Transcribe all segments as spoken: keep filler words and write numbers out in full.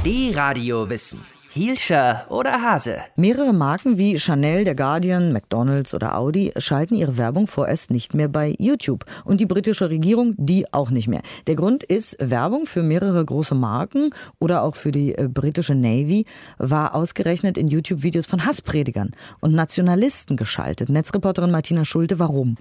D-Radio Wissen. Hielscher oder Hase? Mehrere Marken wie Chanel, der Guardian, McDonald's oder Audi schalten ihre Werbung vorerst nicht mehr bei YouTube. Und die britische Regierung, die auch nicht mehr. Der Grund ist, Werbung für mehrere große Marken oder auch für die äh, britische Navy war ausgerechnet in YouTube-Videos von Hasspredigern und Nationalisten geschaltet. Netzreporterin Martina Schulte, warum?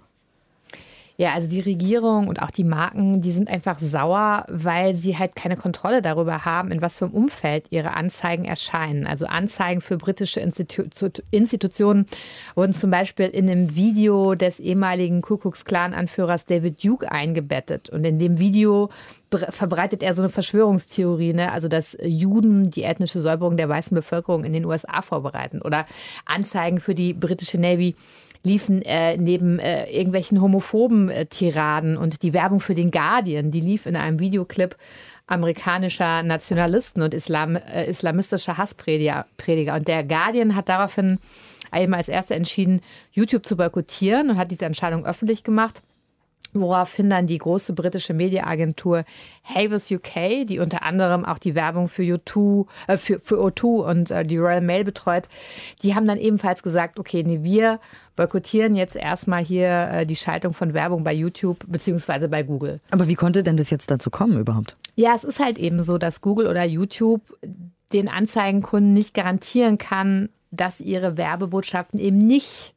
Ja, also die Regierung und auch die Marken, die sind einfach sauer, weil sie halt keine Kontrolle darüber haben, in was für einem Umfeld ihre Anzeigen erscheinen. Also Anzeigen für britische Institu- Institutionen wurden zum Beispiel in einem Video des ehemaligen Ku Klux Klan-Anführers David Duke eingebettet. Und in dem Video verbreitet er so eine Verschwörungstheorie, ne? Also dass Juden die ethnische Säuberung der weißen Bevölkerung in den U S A vorbereiten. Oder Anzeigen für die britische Navy liefen äh, neben äh, irgendwelchen homophoben äh, Tiraden, und die Werbung für den Guardian, die lief in einem Videoclip amerikanischer Nationalisten und Islam, äh, islamistischer Hassprediger. Prediger. Und der Guardian hat daraufhin eben als erster entschieden, YouTube zu boykottieren und hat diese Entscheidung öffentlich gemacht. Woraufhin dann die große britische Mediaagentur Havas U K, die unter anderem auch die Werbung für, U zwei, äh, für, für O zwei und äh, die Royal Mail betreut, die haben dann ebenfalls gesagt, okay, nee, wir boykottieren jetzt erstmal hier äh, die Schaltung von Werbung bei YouTube bzw. bei Google. Aber wie konnte denn das jetzt dazu kommen überhaupt? Ja, es ist halt eben so, dass Google oder YouTube den Anzeigenkunden nicht garantieren kann, dass ihre Werbebotschaften eben nicht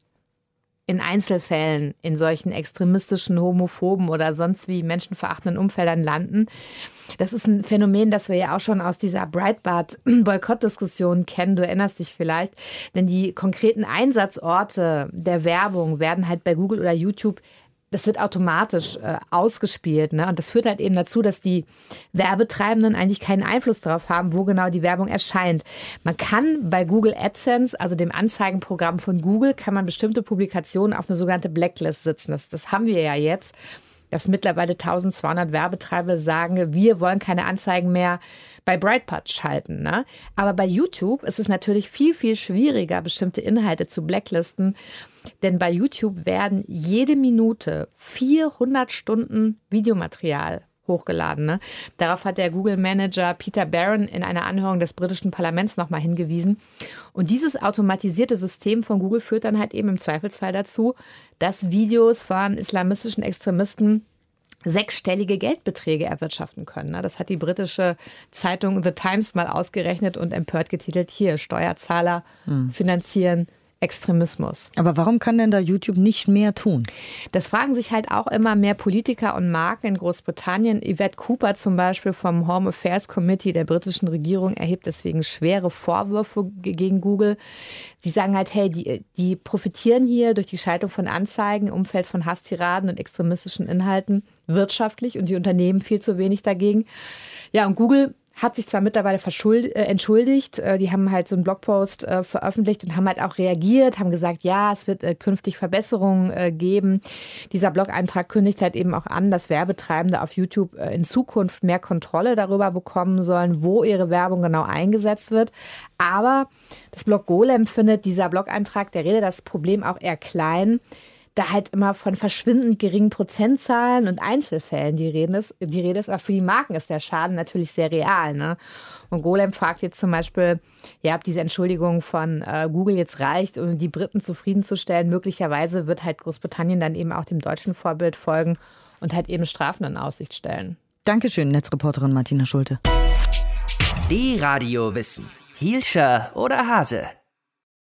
in Einzelfällen in solchen extremistischen, homophoben oder sonst wie menschenverachtenden Umfeldern landen. Das ist ein Phänomen, das wir ja auch schon aus dieser Breitbart-Boykott-Diskussion kennen. Du erinnerst dich vielleicht. Denn die konkreten Einsatzorte der Werbung werden halt bei Google oder YouTube, das wird automatisch äh, ausgespielt. Ne? Und das führt halt eben dazu, dass die Werbetreibenden eigentlich keinen Einfluss darauf haben, wo genau die Werbung erscheint. Man kann bei Google AdSense, also dem Anzeigenprogramm von Google, kann man bestimmte Publikationen auf eine sogenannte Blacklist setzen. Das, das haben wir ja jetzt, dass mittlerweile eintausendzweihundert Werbetreibende sagen, wir wollen keine Anzeigen mehr bei Breitbart schalten. Ne? Aber bei YouTube ist es natürlich viel, viel schwieriger, bestimmte Inhalte zu blacklisten. Denn bei YouTube werden jede Minute vierhundert Stunden Videomaterial hochgeladen. Ne? Darauf hat der Google-Manager Peter Barron in einer Anhörung des britischen Parlaments nochmal hingewiesen. Und dieses automatisierte System von Google führt dann halt eben im Zweifelsfall dazu, dass Videos von islamistischen Extremisten sechsstellige Geldbeträge erwirtschaften können. Ne? Das hat die britische Zeitung The Times mal ausgerechnet und empört getitelt, hier, Steuerzahler hm. finanzieren Extremismus. Aber warum kann denn da YouTube nicht mehr tun? Das fragen sich halt auch immer mehr Politiker und Marken in Großbritannien. Yvette Cooper zum Beispiel vom Home Affairs Committee der britischen Regierung erhebt deswegen schwere Vorwürfe gegen Google. Sie sagen halt, hey, die, die profitieren hier durch die Schaltung von Anzeigen im Umfeld von Hasstiraden und extremistischen Inhalten wirtschaftlich und die Unternehmen viel zu wenig dagegen. Ja, und Google hat sich zwar mittlerweile verschuld, äh, entschuldigt, äh, die haben halt so einen Blogpost äh, veröffentlicht und haben halt auch reagiert, haben gesagt, ja, es wird äh, künftig Verbesserungen äh, geben. Dieser Blog-Eintrag kündigt halt eben auch an, dass Werbetreibende auf YouTube äh, in Zukunft mehr Kontrolle darüber bekommen sollen, wo ihre Werbung genau eingesetzt wird. Aber das Blog Golem findet, dieser Blog-Eintrag, der redet das Problem auch eher klein, da halt immer von verschwindend geringen Prozentzahlen und Einzelfällen die Rede ist. Die Rede ist, aber für die Marken ist der Schaden natürlich sehr real. Ne? Und Golem fragt jetzt zum Beispiel, ja, ob diese Entschuldigung von äh, Google jetzt reicht, um die Briten zufriedenzustellen. Möglicherweise wird halt Großbritannien dann eben auch dem deutschen Vorbild folgen und halt eben Strafen in Aussicht stellen. Dankeschön, Netzreporterin Martina Schulte. D-Radio Wissen. Hielscher oder Hase?